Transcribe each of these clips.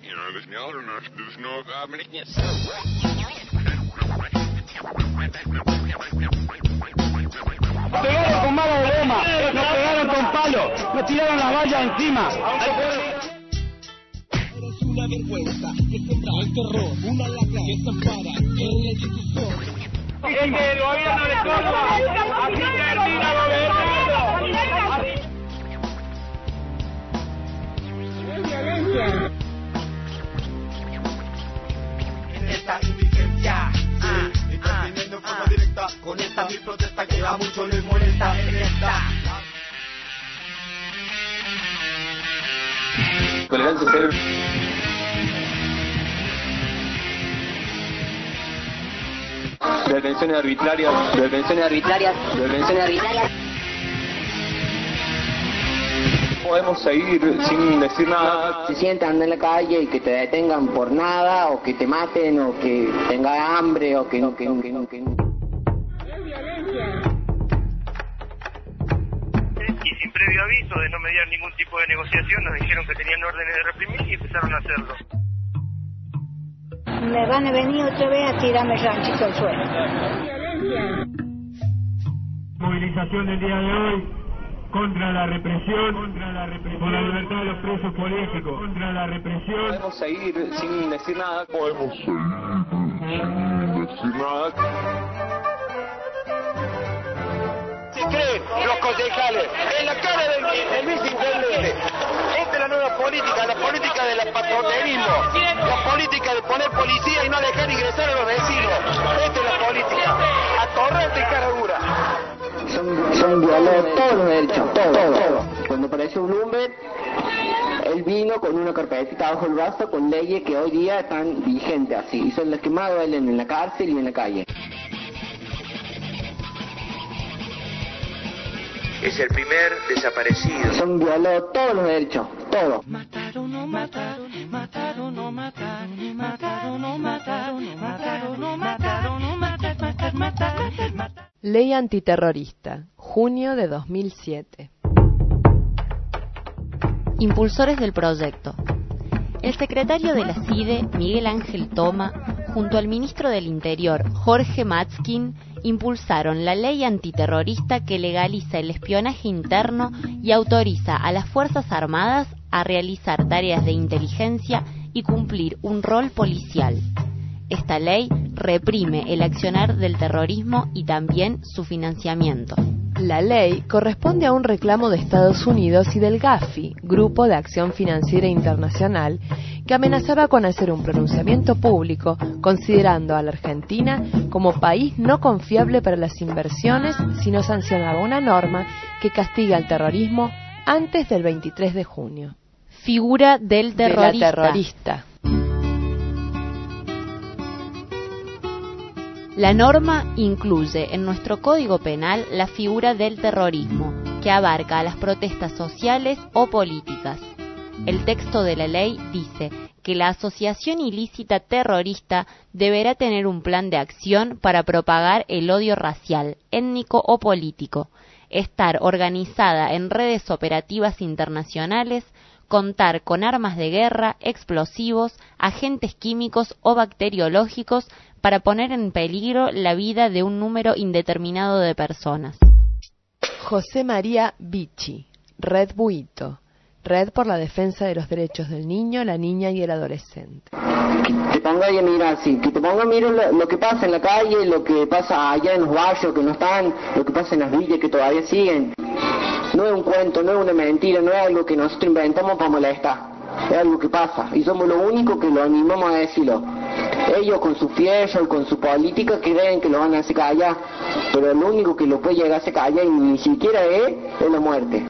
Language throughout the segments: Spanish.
Nos pegaron con mala de goma, nos pegaron con palo, nos tiraron las vallas encima. Es una vergüenza que siembra el terror, una lacra que se ampara en la institución. Es que el gobierno le corta, así termina el gobierno. Es violencia. En esta indigencia, interviniendo en forma directa, con esta mi protesta que a muchos les molesta en esta. Tolerancia cero. Detenciones arbitrarias, detenciones arbitrarias, detenciones arbitrarias. Podemos seguir sin decir nada. Se sientan en la calle y que te detengan por nada, o que te maten, o que tengas hambre, o que no. Es violencia. Y sin previo aviso de no mediar ningún tipo de negociación, nos dijeron que tenían órdenes de reprimir y empezaron a hacerlo. Me van a venir otra vez a tirarme ranchito al suelo. Movilización del día de hoy contra la represión, por la libertad de los presos políticos, contra la represión. Podemos seguir sin decir nada. Podemos seguir sin decir nada. Se creen los concejales en la cara del viceintendente. Esta es la nueva política, la política del patrioterismo, la política de poner policía y no dejar ingresar a los vecinos. Esta es la política, atorrante y cara dura. Son violados todos los derechos, todo. Cuando apareció Bloomberg, él vino con una carpetita bajo el brazo con leyes que hoy día están vigentes así, y son las que más duelen en la cárcel y en la calle. Es el primer desaparecido. Son violados todos los derechos, todo. Mataron, no mataron, mataron, no mataron, mataron, no mataron, mataron, no mataron, no mataron, mataron. Ley antiterrorista, junio de 2007. Impulsores del proyecto. El secretario de la CIDE, Miguel Ángel Toma, junto al ministro del Interior, Jorge Matzkin, impulsaron la ley antiterrorista que legaliza el espionaje interno y autoriza a las Fuerzas Armadas a realizar tareas de inteligencia y cumplir un rol policial. Esta ley reprime el accionar del terrorismo y también su financiamiento. La ley corresponde a un reclamo de Estados Unidos y del Gafi, Grupo de Acción Financiera Internacional, que amenazaba con hacer un pronunciamiento público considerando a la Argentina como país no confiable para las inversiones si no sancionaba una norma que castiga al terrorismo antes del 23 de junio. Figura del terrorista. De la terrorista. La norma incluye en nuestro Código Penal la figura del terrorismo, que abarca a las protestas sociales o políticas. El texto de la ley dice que la asociación ilícita terrorista deberá tener un plan de acción para propagar el odio racial, étnico o político, estar organizada en redes operativas internacionales, contar con armas de guerra, explosivos, agentes químicos o bacteriológicos para poner en peligro la vida de un número indeterminado de personas. José María Vicci, Red Buito, Red por la Defensa de los Derechos del Niño, la Niña y el Adolescente. Que te ponga a mirar, sí, que te ponga a mirar lo que pasa en la calle, lo que pasa allá en los barrios que no están, lo que pasa en las villas que todavía siguen. No es un cuento, no es una mentira, no es algo que nosotros inventamos para molestar. Es algo que pasa y somos los únicos que lo animamos a decirlo. Ellos con su fierro y con su política creen que lo van a hacer callar, pero lo único que lo puede llegar a hacer callar y ni siquiera es la muerte.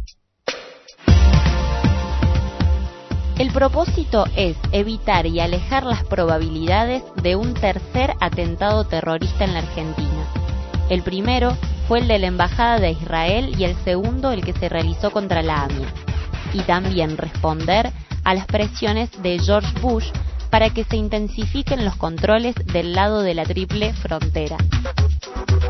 El propósito es evitar y alejar las probabilidades de un tercer atentado terrorista en la Argentina. El primero fue el de la Embajada de Israel y el segundo el que se realizó contra la AMIA. Y también responder a las presiones de George Bush para que se intensifiquen los controles del lado de la triple frontera.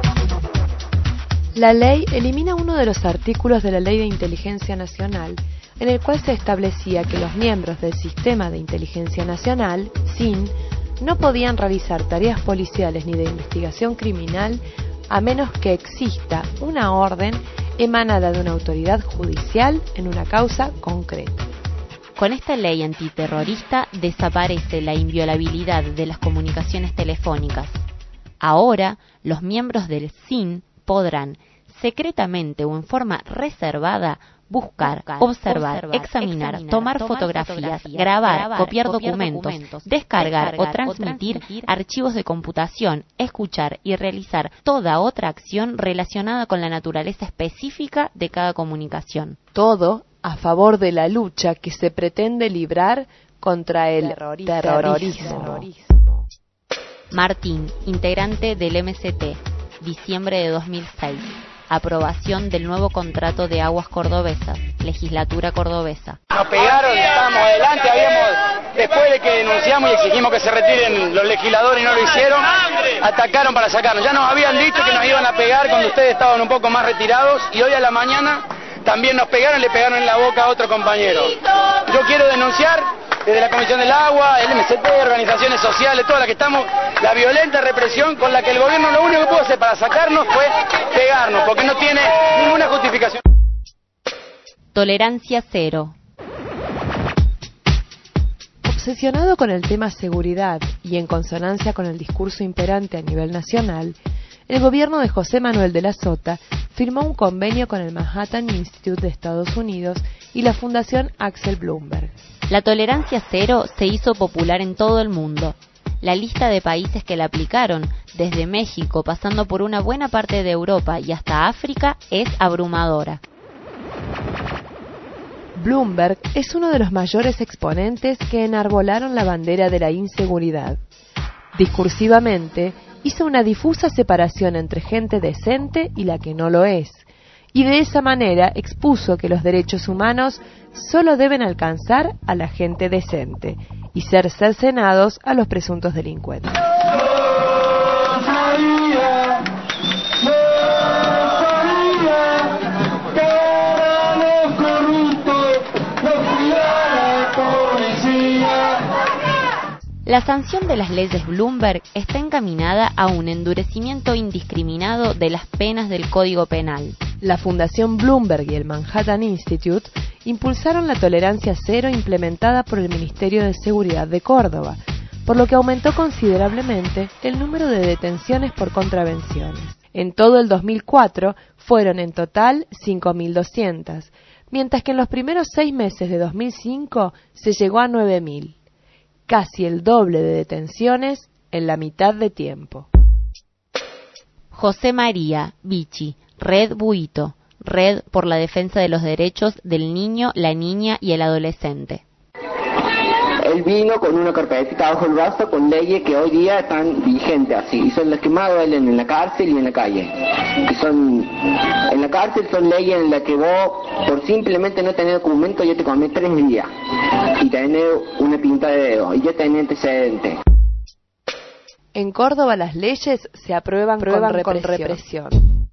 La ley elimina uno de los artículos de la Ley de Inteligencia Nacional en el cual se establecía que los miembros del Sistema de Inteligencia Nacional, SIN, no podían realizar tareas policiales ni de investigación criminal a menos que exista una orden emanada de una autoridad judicial en una causa concreta. Con esta ley antiterrorista desaparece la inviolabilidad de las comunicaciones telefónicas. Ahora, los miembros del SIN podrán, secretamente o en forma reservada, buscar, observar, examinar, tomar fotografías, grabar, copiar documentos, descargar o transmitir archivos de computación, escuchar y realizar toda otra acción relacionada con la naturaleza específica de cada comunicación. Todo a favor de la lucha que se pretende librar contra el terrorismo. Martín, integrante del MST, diciembre de 2006. Aprobación del nuevo contrato de aguas cordobesas, legislatura cordobesa. Nos pegaron, estábamos adelante, después de que denunciamos y exigimos que se retiren los legisladores y no lo hicieron, atacaron para sacarnos. Ya nos habían dicho que nos iban a pegar cuando ustedes estaban un poco más retirados y hoy a la mañana también nos pegaron, le pegaron en la boca a otro compañero. Yo quiero denunciar desde la Comisión del Agua, el MST, organizaciones sociales, todas las que estamos, la violenta represión con la que el gobierno lo único que pudo hacer para sacarnos fue pegarnos, porque no tiene ninguna justificación. Tolerancia cero. Obsesionado con el tema seguridad y en consonancia con el discurso imperante a nivel nacional, el gobierno de José Manuel de la Sota firmó un convenio con el Manhattan Institute de Estados Unidos y la Fundación Axel Bloomberg. La tolerancia cero se hizo popular en todo el mundo. La lista de países que la aplicaron, desde México pasando por una buena parte de Europa y hasta África, es abrumadora. Bloomberg es uno de los mayores exponentes que enarbolaron la bandera de la inseguridad. Discursivamente, hizo una difusa separación entre gente decente y la que no lo es, y de esa manera expuso que los derechos humanos solo deben alcanzar a la gente decente y ser cercenados a los presuntos delincuentes. La sanción de las leyes Bloomberg está encaminada a un endurecimiento indiscriminado de las penas del Código Penal. La Fundación Bloomberg y el Manhattan Institute impulsaron la tolerancia cero implementada por el Ministerio de Seguridad de Córdoba, por lo que aumentó considerablemente el número de detenciones por contravenciones. En todo el 2004 fueron en total 5.200, mientras que en los primeros 6 meses de 2005 se llegó a 9.000. Casi el doble de detenciones en la mitad de tiempo. José María Vichy, Red Buito, Red por la Defensa de los Derechos del Niño, la Niña y el Adolescente. Él vino con una carpetita bajo el brazo con leyes que hoy día están vigentes así, y son las que más duelen en la cárcel y en la calle. Que son, en la cárcel son leyes en las que vos, por simplemente no tener documento, ya te comes 3 días, y tener una pinta de dedo, y ya tenés antecedentes. En Córdoba las leyes se aprueban con represión.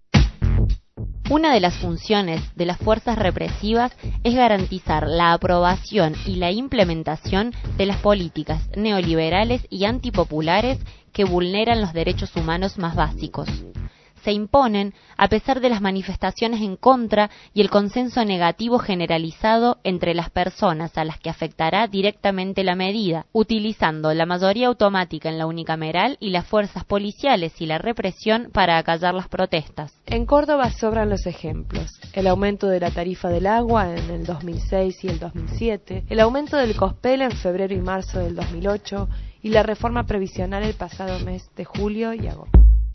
Una de las funciones de las fuerzas represivas es garantizar la aprobación y la implementación de las políticas neoliberales y antipopulares que vulneran los derechos humanos más básicos. Se imponen a pesar de las manifestaciones en contra y el consenso negativo generalizado entre las personas a las que afectará directamente la medida, utilizando la mayoría automática en la unicameral y las fuerzas policiales y la represión para acallar las protestas. En Córdoba sobran los ejemplos: el aumento de la tarifa del agua en el 2006 y el 2007, el aumento del COSPEL en febrero y marzo del 2008 y la reforma previsional el pasado mes de julio y agosto.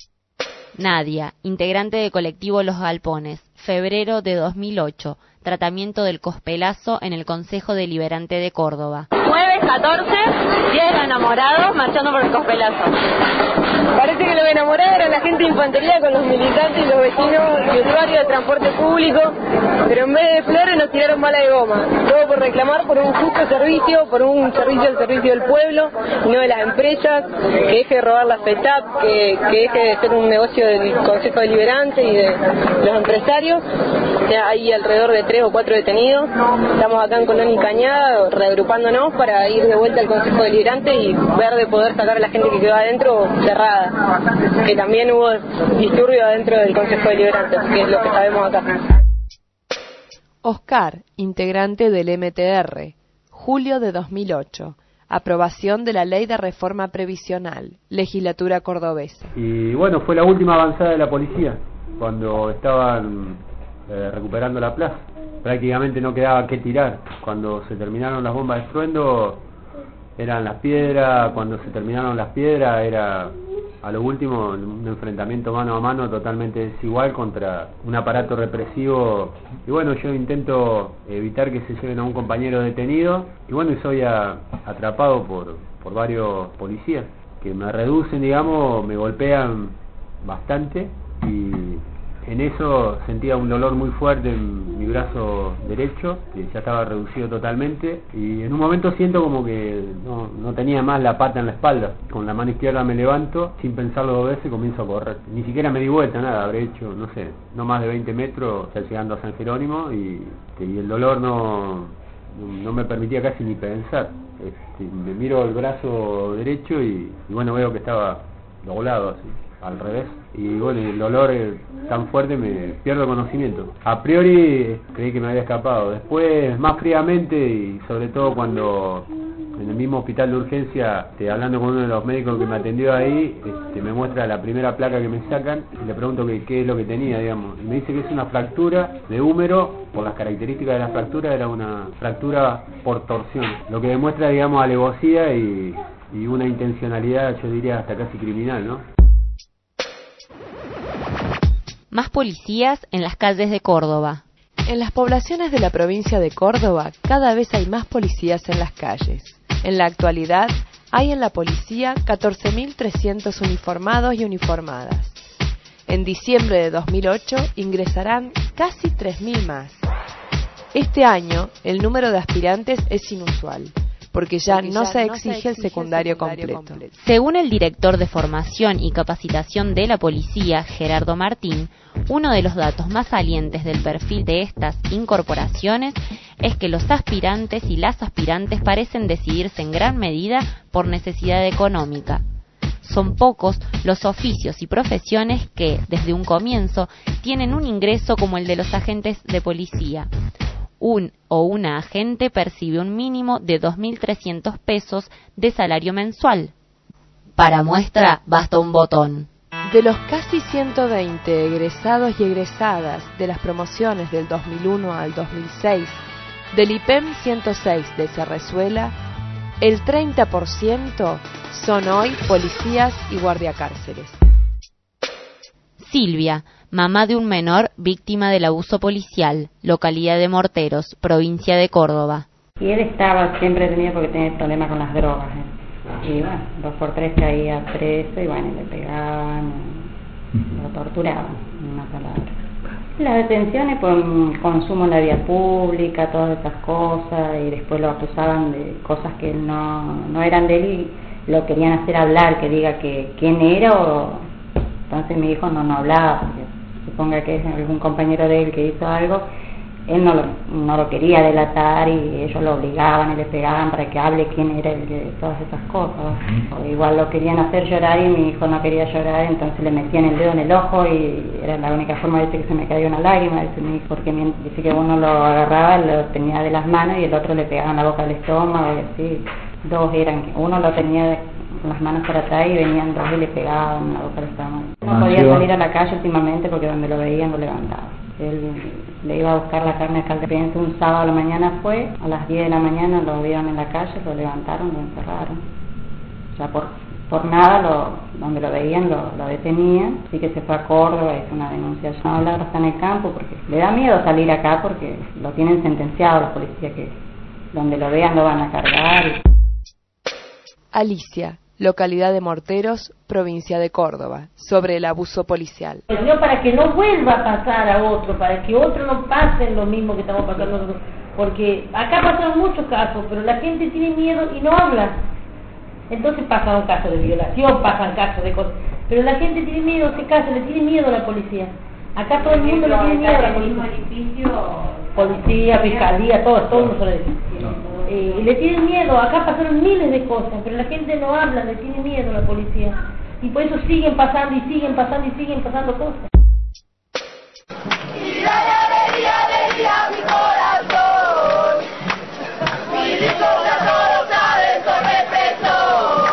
Nadia, integrante de colectivo Los Galpones, febrero de 2008, tratamiento del cospelazo en el Consejo Deliberante de Córdoba. Mueve 14, 10 enamorados marchando por el Cospelazo. Parece que los enamorados eran la gente de infantería con los militantes y los vecinos y usuarios de transporte público, pero en vez de flores nos tiraron bala de goma. Todo por reclamar por un justo servicio, por un servicio al servicio del pueblo y no de las empresas, que deje de robar las FETAP, que deje de ser un negocio del Consejo Deliberante y de los empresarios. Hay alrededor de 3 o 4 detenidos. Estamos acá en Colón y Cañada reagrupándonos para ir de vuelta al Consejo Deliberante y ver de poder sacar a la gente que quedó adentro cerrada, que también hubo disturbio adentro del Consejo Deliberante, que es lo que sabemos acá. Oscar, integrante del MTR, julio de 2008, aprobación de la Ley de Reforma Previsional, legislatura cordobesa. Y bueno, fue la última avanzada de la policía, cuando estaban recuperando la plaza. Prácticamente no quedaba qué tirar. Cuando se terminaron las bombas de estruendo, eran las piedras. Cuando se terminaron las piedras, era a lo último un enfrentamiento mano a mano totalmente desigual contra un aparato represivo. Y bueno, yo intento evitar que se lleven a un compañero detenido, y bueno, y soy atrapado por varios policías que me reducen, digamos, me golpean bastante, y en eso sentía un dolor muy fuerte en mi brazo derecho, que ya estaba reducido totalmente, y en un momento siento como que no tenía más la pata en la espalda. Con la mano izquierda me levanto, sin pensarlo 2 veces, comienzo a correr. Ni siquiera me di vuelta, nada, habré hecho, no sé, no más de 20 metros, ya llegando a San Jerónimo, y el dolor no me permitía casi ni pensar. Me miro el brazo derecho y bueno, veo que estaba doblado así, al revés, y bueno, el dolor tan fuerte me pierdo conocimiento. A priori creí que me había escapado, después más fríamente, y sobre todo cuando en el mismo hospital de urgencia, hablando con uno de los médicos que me atendió ahí, me muestra la primera placa que me sacan y le pregunto qué es lo que tenía, digamos, y me dice que es una fractura de húmero. Por las características de la fractura, era una fractura por torsión, lo que demuestra, digamos, alevosía y una intencionalidad, yo diría hasta casi criminal, ¿no? Más policías en las calles de Córdoba. En las poblaciones de la provincia de Córdoba, cada vez hay más policías en las calles. En la actualidad, hay en la policía 14.300 uniformados y uniformadas. En diciembre de 2008 ingresarán casi 3.000 más. Este año, el número de aspirantes es inusual, porque ya no se exige el secundario completo. Según el director de Formación y Capacitación de la Policía, Gerardo Martín, uno de los datos más salientes del perfil de estas incorporaciones es que los aspirantes y las aspirantes parecen decidirse en gran medida por necesidad económica. Son pocos los oficios y profesiones que, desde un comienzo, tienen un ingreso como el de los agentes de policía. Un o una agente percibe un mínimo de 2.300 pesos de salario mensual. Para muestra, basta un botón. De los casi 120 egresados y egresadas de las promociones del 2001 al 2006 del IPEM 106 de Cerrezuela, el 30% son hoy policías y guardiacárceles. Silvia, mamá de un menor víctima del abuso policial, localidad de Morteros, provincia de Córdoba. Y él siempre tenía porque tenía problemas con las drogas. Y bueno, 2 por 3 caía preso y bueno, le pegaban, lo torturaban, en una palabra. Las detenciones por consumo en la vía pública, todas esas cosas, y después lo acusaban de cosas que no eran de él y lo querían hacer hablar, que diga que quién era. Entonces mi hijo no hablaba, porque suponga que es algún compañero de él que hizo algo, él no lo quería delatar y ellos lo obligaban y le pegaban para que hable quién era el de todas esas cosas. O igual lo querían hacer llorar y mi hijo no quería llorar, entonces le metían el dedo en el ojo y era la única forma de que se me caía una lágrima, dice mi hijo, porque dice que uno lo agarraba, lo tenía de las manos y el otro le pegaba en la boca del estómago y así. 2 eran, uno lo tenía con las manos para atrás y venían 2 y le pegaban en la boca del estómago. No podía salir a la calle últimamente porque donde lo veían lo levantaban. Él le iba a buscar la carne al Calderense un sábado a la mañana, fue a las 10 de la mañana, lo vieron en la calle, lo levantaron, lo encerraron. O sea, por nada, donde lo veían lo detenían, así que se fue a Córdoba, hizo una denuncia. No hablar, está en el campo porque le da miedo salir acá porque lo tienen sentenciado los policías, que donde lo vean lo van a cargar. Alicia, localidad de Morteros, provincia de Córdoba, sobre el abuso policial. No, para que no vuelva a pasar a otro, para que otro no pase lo mismo que estamos pasando nosotros, porque acá pasan muchos casos, pero la gente tiene miedo y no habla. Entonces pasan casos de violación, pasan casos de cosas, pero la gente tiene miedo, se casa, le tiene miedo a la policía. Acá todo el mundo le tiene miedo a la policía. Policía, fiscalía, todo un solo edificio. Y le tienen miedo. Acá pasaron miles de cosas, pero la gente no habla, le tiene miedo a la policía. Y por eso siguen pasando y siguen pasando y siguen pasando cosas. Y la alegría de mi corazón, mi victoria solo sabe con represor.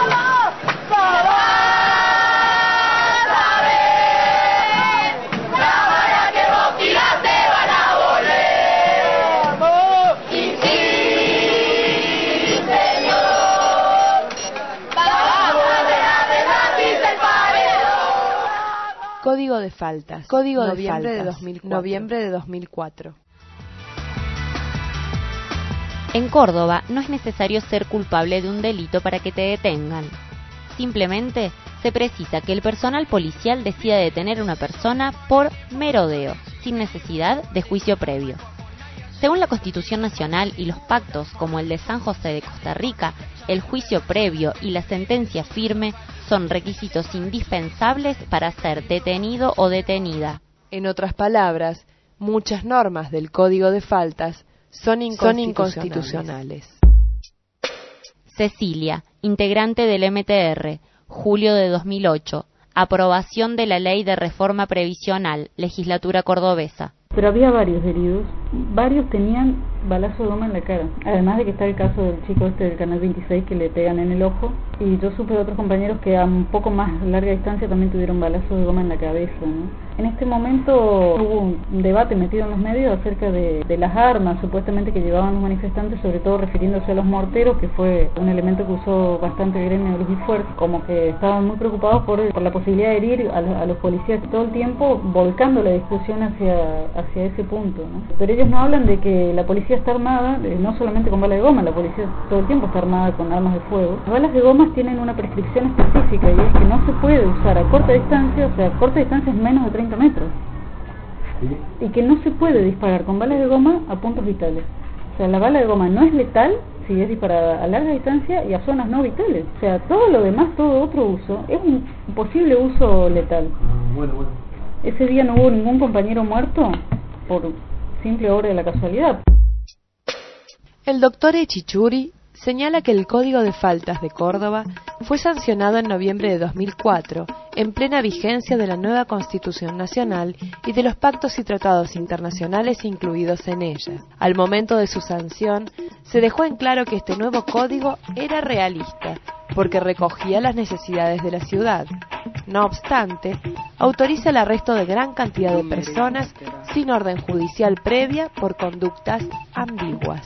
Código de faltas. Código de faltas. Noviembre de 2004. En Córdoba no es necesario ser culpable de un delito para que te detengan. Simplemente se precisa que el personal policial decida detener a una persona por merodeo, sin necesidad de juicio previo. Según la Constitución Nacional y los pactos como el de San José de Costa Rica, el juicio previo y la sentencia firme son requisitos indispensables para ser detenido o detenida. En otras palabras, muchas normas del Código de Faltas son inconstitucionales. Cecilia, integrante del MTR, julio de 2008, aprobación de la Ley de Reforma Previsional, legislatura cordobesa. Pero había varios heridos, varios tenían balazo de goma en la cara, además de que está el caso del chico del Canal 26 que le pegan en el ojo, y yo supe de otros compañeros que a un poco más larga distancia también tuvieron balazo de goma en la cabeza, ¿no? En este momento hubo un debate metido en los medios acerca de las armas supuestamente que llevaban los manifestantes, sobre todo refiriéndose a los morteros, que fue un elemento que usó bastante el gremio de Luz y Fuerza, como que estaban muy preocupados por la posibilidad de herir a los policías todo el tiempo, volcando la discusión hacia ese punto, ¿no? Pero ellos no hablan de que la policía está armada, no solamente con balas de goma, la policía todo el tiempo está armada con armas de fuego. Las balas de goma tienen una prescripción específica y es que no se puede usar a corta distancia, o sea, a corta distancia es menos de 30 metros. ¿Sí? Y que no se puede disparar con balas de goma a puntos vitales. O sea, la bala de goma no es letal si es disparada a larga distancia y a zonas no vitales. O sea, todo lo demás, todo otro uso, es un posible uso letal. Bueno. Ese día no hubo ningún compañero muerto por simple obra de la casualidad. El doctor Echichuri señala que el Código de Faltas de Córdoba fue sancionado en noviembre de 2004, en plena vigencia de la nueva Constitución Nacional y de los pactos y tratados internacionales incluidos en ella. Al momento de su sanción, se dejó en claro que este nuevo código era realista, porque recogía las necesidades de la ciudad. No obstante, autoriza el arresto de gran cantidad de personas sin orden judicial previa por conductas ambiguas.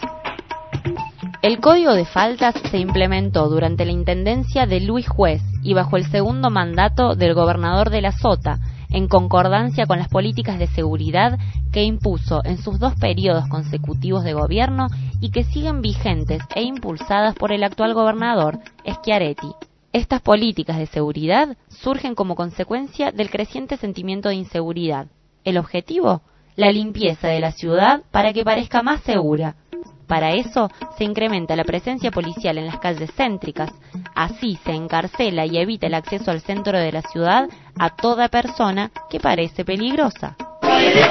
El Código de Faltas se implementó durante la intendencia de Luis Juez y bajo el segundo mandato del gobernador de la Sota, en concordancia con las políticas de seguridad que impuso en sus 2 periodos consecutivos de gobierno y que siguen vigentes e impulsadas por el actual gobernador, Schiaretti. Estas políticas de seguridad surgen como consecuencia del creciente sentimiento de inseguridad. El objetivo, la limpieza de la ciudad para que parezca más segura. Para eso se incrementa la presencia policial en las calles céntricas, así se encarcela y evita el acceso al centro de la ciudad a toda persona que parece peligrosa. ¿Quiénes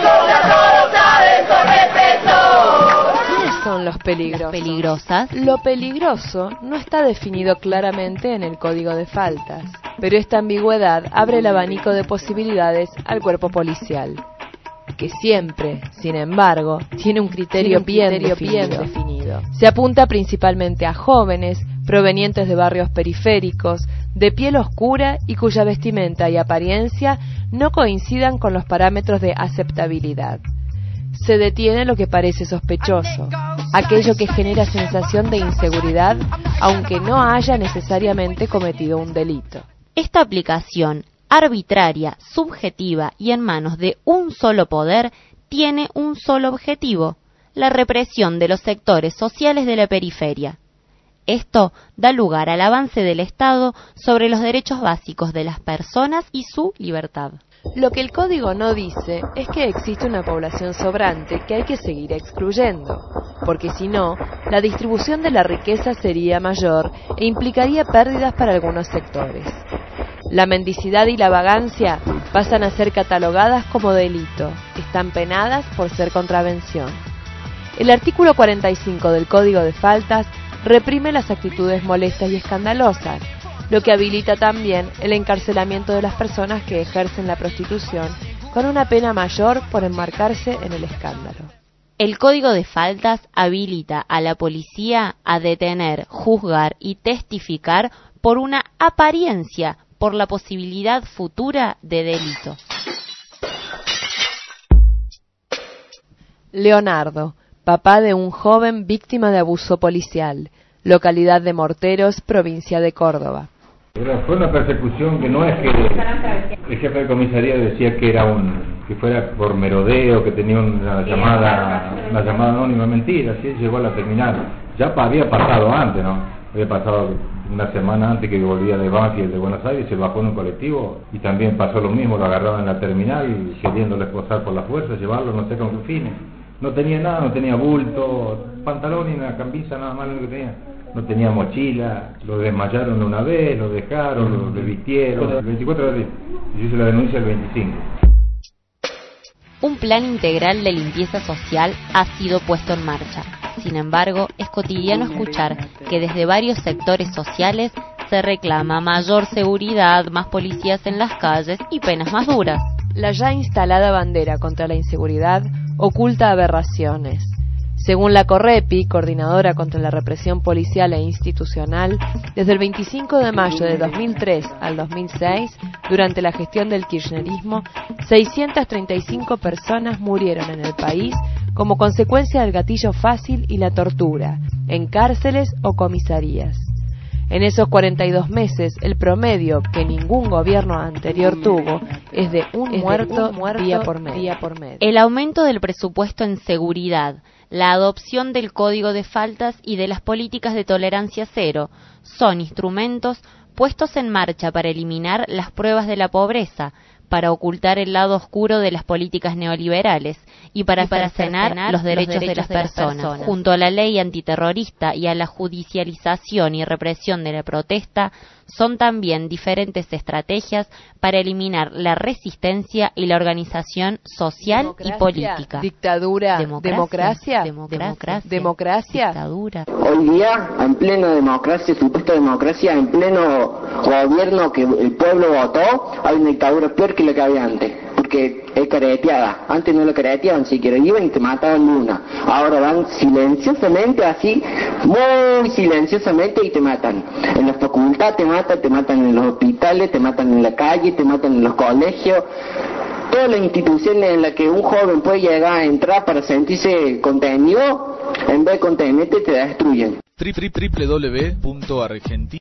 son los peligrosos? Las peligrosas. Lo peligroso no está definido claramente en el Código de Faltas, pero esta ambigüedad abre el abanico de posibilidades al cuerpo policial, que siempre, sin embargo, tiene un criterio bien definido. Se apunta principalmente a jóvenes provenientes de barrios periféricos, de piel oscura y cuya vestimenta y apariencia no coincidan con los parámetros de aceptabilidad. Se detiene lo que parece sospechoso, aquello que genera sensación de inseguridad, aunque no haya necesariamente cometido un delito. Esta aplicación arbitraria, subjetiva y en manos de un solo poder, tiene un solo objetivo, la represión de los sectores sociales de la periferia. Esto da lugar al avance del Estado sobre los derechos básicos de las personas y su libertad. Lo que el código no dice es que existe una población sobrante que hay que seguir excluyendo, porque si no, la distribución de la riqueza sería mayor e implicaría pérdidas para algunos sectores. La mendicidad y la vagancia pasan a ser catalogadas como delito, están penadas por ser contravención. El artículo 45 del Código de Faltas reprime las actitudes molestas y escandalosas, lo que habilita también el encarcelamiento de las personas que ejercen la prostitución con una pena mayor por enmarcarse en el escándalo. El Código de Faltas habilita a la policía a detener, juzgar y testificar por una apariencia, por la posibilidad futura de delito. Leonardo, papá de un joven víctima de abuso policial, localidad de Morteros, provincia de Córdoba. Fue una persecución que no es que el jefe de comisaría decía que era que fuera por merodeo, que tenía una llamada anónima, mentira, así llegó a la terminal. Ya había pasado antes, ¿no? Había pasado una semana antes que volvía de Banfield de Buenos Aires, se bajó en un colectivo y también pasó lo mismo, lo agarraron en la terminal queriéndole esposar por la fuerza, llevarlo, no sé con qué fines. No tenía nada, no tenía bulto, pantalón y una camisa, nada más lo que tenía. No tenía mochila, lo desmayaron una vez, lo dejaron, lo vistieron, el 24 de abril, y yo hice la denuncia el 25. Un plan integral de limpieza social ha sido puesto en marcha. Sin embargo, es cotidiano escuchar que desde varios sectores sociales se reclama mayor seguridad, más policías en las calles y penas más duras. La ya instalada bandera contra la inseguridad oculta aberraciones. Según la Correpi, Coordinadora contra la Represión Policial e Institucional, desde el 25 de mayo de 2003 al 2006, durante la gestión del kirchnerismo, 635 personas murieron en el país como consecuencia del gatillo fácil y la tortura, en cárceles o comisarías. En esos 42 meses, el promedio que ningún gobierno anterior tuvo es de un muerto día por medio. El aumento del presupuesto en seguridad, la adopción del Código de Faltas y de las políticas de tolerancia cero son instrumentos puestos en marcha para eliminar las pruebas de la pobreza, para ocultar el lado oscuro de las políticas neoliberales y para cercenar los derechos de las personas. Junto a la ley antiterrorista y a la judicialización y represión de la protesta, son también diferentes estrategias para eliminar la resistencia y la organización social y política. Dictadura, democracia, dictadura. Hoy día, en plena democracia, supuesta democracia, en pleno gobierno que el pueblo votó, hay una dictadura peor que la que había antes, porque es careteada. Antes no la careteaban siquiera, iban y te mataban una. Ahora van silenciosamente, así, muy silenciosamente, y te matan. En la facultad te matan en los hospitales, te matan en la calle, te matan en los colegios. Todas las instituciones en las que un joven puede llegar a entrar para sentirse contenido, en vez de contenerte, te destruyen. www.argentina